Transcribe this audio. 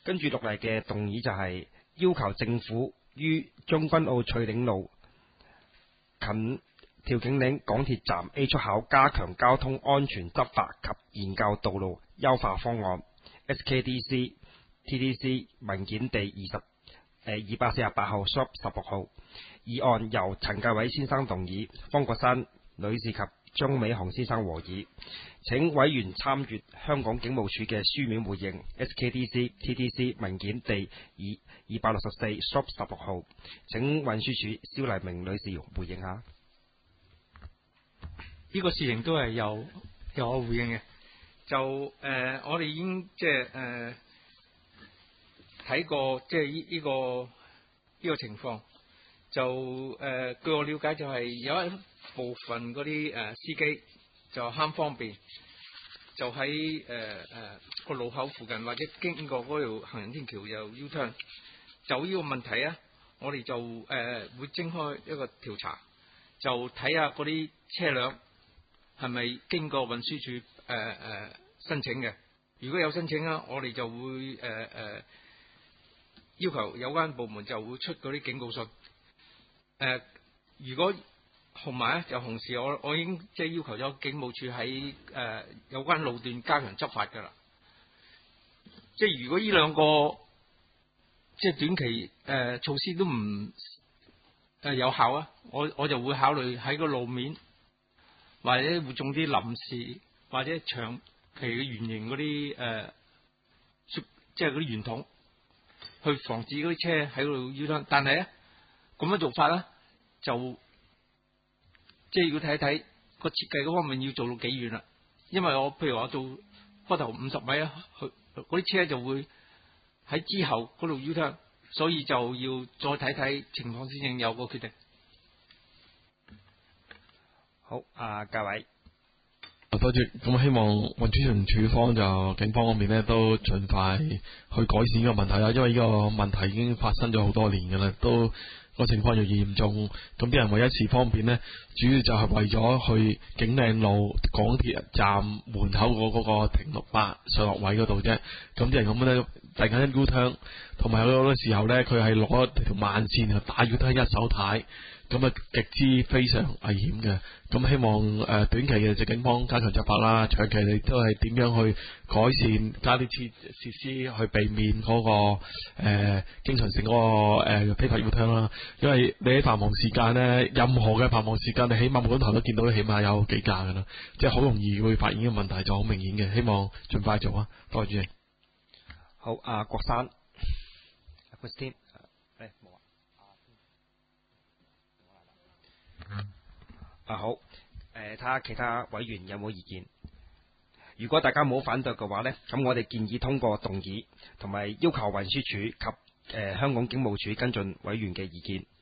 跟住落嚟嘅動議就係要求政府於將軍澳翠嶺路近調景嶺港鐵站 A 出口加強交通安全執法及研究道路優化方案 SKDC TDC 文件第248號 16號議案，由陳介偉先生動議，方國珊女士及張美雄先生和議。請委員參閱香港警務處嘅書面回應 SKDC TDC 文件第264 16號。請運輸署蕭麗明女士回應下。 呢個事情都係由我回應嘅。就我哋已經睇過呢個情況。就據我了解就係有一部分嗰啲司機就貪方便，就喺個路口附近或者經過嗰條行人天橋又 U turn。就呢個問題啊，我哋就會徵開一個調查，就睇下嗰啲車輛係咪經過運輸署申請嘅。如果有申請啊，我哋就會要求有關部門就會出嗰啲警告信。如果同埋咧，就同時我已經要求咗警務處喺有關路段加強執法㗎啦。如果呢兩個短期措施都唔有效啊，我就會考慮喺個路面或者會種啲臨時或者長期嘅圓形嗰啲嗰啲圓筒，去防止嗰啲車喺度 U turn。但係咧咁樣做法咧，就要睇一睇個設計嗰方面要做到幾遠啦。因為譬如我做開頭50米啊，嗰啲車就會喺之後嗰度 U turn，所以就要再睇睇情況先有個決定。 好，介偉。 多謝。咁希望運輸署方就警方方面咧都盡快去改善呢個問題啦，因為呢個問題已經發生咗好多年㗎啦，都個情況越嚴重。咁啲人為一時方便呢，主要就係為咗去景嶺路港鐵站門口嗰個停600上落位嗰度啫。咁啲人咁咧，突然間一 U turn，同埋有好多時候咧，佢係攞條慢線啊打 U turn 一手軚，咁啊極之非常危險嘅。咁希望短期嘅警方加強執法啦，長期你都係點樣去改善加啲設施去避免嗰個經常性嗰個非法 U turn 啦。因為你喺繁忙時間咧，任何嘅繁忙時間，你起碼每個頭都見到，起碼有幾架㗎啦，即係好容易會發現呢個問題，就好明顯嘅。希望盡快做啊！多謝主席。 好，郭生 ，Christine， 冇好，睇下其他委員有冇意見。如果大家冇反對嘅話呢，咁我哋建議通過動議，同埋要求運輸署及香港警務處跟進委員嘅意見。